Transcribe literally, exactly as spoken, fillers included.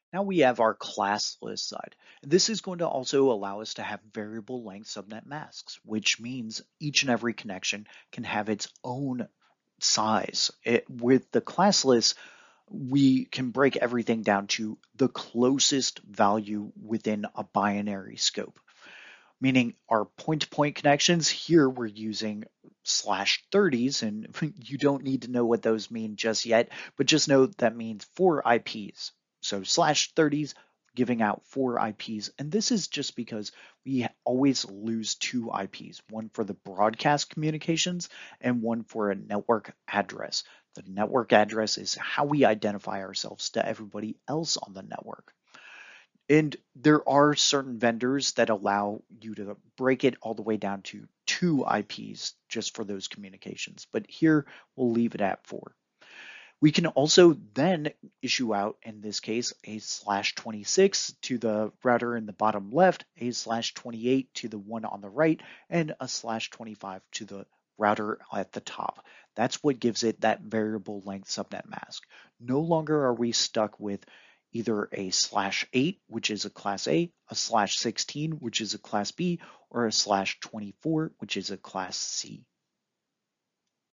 Now we have our class list side. This is going to also allow us to have variable length subnet masks, which means each and every connection can have its own size. It, with the class list, we can break everything down to the closest value within a binary scope, meaning our point-to-point connections here we're using slash thirties, and you don't need to know what those mean just yet, but just know that means four I Ps. So slash thirties giving out four I Ps, and this is just because we always lose two I Ps, one for the broadcast communications and one for a network address. The network address is how we identify ourselves to everybody else on the network. And there are certain vendors that allow you to break it all the way down to two I Ps just for those communications. But here we'll leave it at four. We can also then issue out, in this case, a slash twenty-six to the router in the bottom left, a slash twenty-eight to the one on the right, and a slash twenty-five to the router at the top. That's what gives it that variable length subnet mask. No longer are we stuck with either a slash eight, which is a class A, a slash sixteen, which is a class B, or a slash twenty-four, which is a class C.